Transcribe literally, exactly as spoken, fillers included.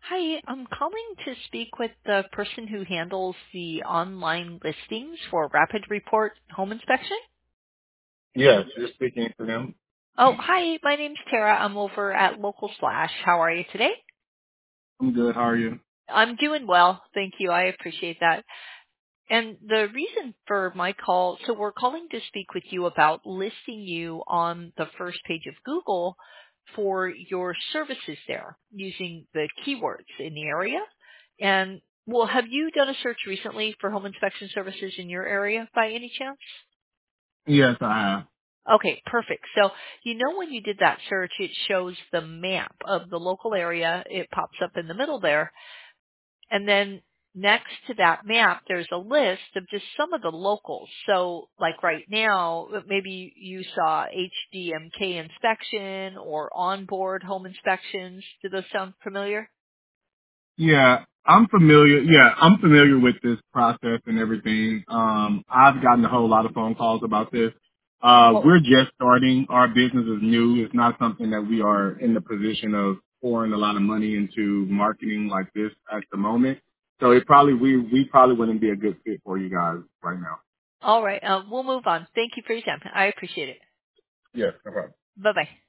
Hi, I'm calling to speak with the person who handles the online listings for Rapid Report Home Inspection. Yes, you're speaking to them. Oh, hi, my name's Tara. I'm over at Local Slash. How are you today? I'm good. How are you? I'm doing well. Thank you. I appreciate that. And the reason for my call, so we're calling to speak with you about listing you on the first page of Google for your services there using the keywords in the area. And well, have you done a search recently for home inspection services in your area by any chance? Yes, I have. Okay, perfect. So you know when you did that search, it shows the map of the local area. It pops up in the middle there. And then next to that map, there's a list of just some of the locals. So like right now, maybe you saw H D M K inspection or onboard home inspections. Do those sound familiar? Yeah, I'm familiar. Yeah, I'm familiar with this process and everything. Um, I've gotten a whole lot of phone calls about this. Uh, Well, we're just starting. Our business is new. It's not something that we are in the position of pouring a lot of money into marketing like this at the moment. So it probably we we probably wouldn't be a good fit for you guys right now. all right. Uh, we'll move on. Thank you for your time. I appreciate it. Yes, no problem. Bye-bye.